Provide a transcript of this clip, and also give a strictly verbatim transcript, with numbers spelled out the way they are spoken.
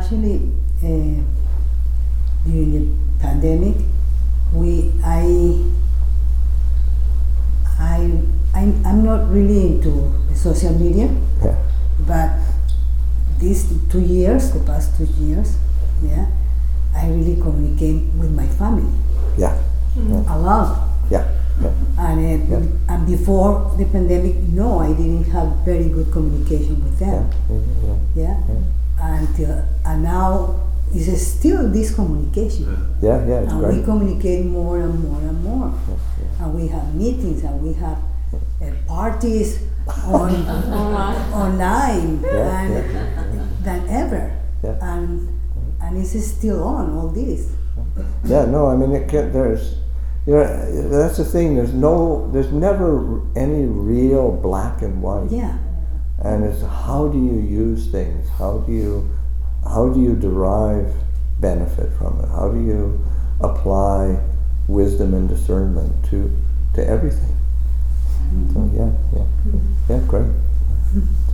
actually, uh, during the pandemic, we I I I'm, I'm not really into the social media, Yeah. but these two years, the past two years, yeah, I really communicate with my family Yeah. a lot. Yeah. Yeah. And, uh, Yeah. and before the pandemic, no, I didn't have very good communication with Yeah. them. Yeah. Yeah, Yeah. until and now it's still this communication, Yeah. Yeah. It's and great. we communicate more and more and more, Yeah, yeah. and we have meetings and we have uh, parties on online Yeah, and yeah, than ever, Yeah. and and it's still on all this. Yeah, no, I mean, it can, there's, you know, that's the thing. There's no, there's never any real black and white. Yeah, And it's how do you use things? How do you, how do you derive benefit from it? How do you apply wisdom and discernment to to everything? So yeah, yeah, yeah, great.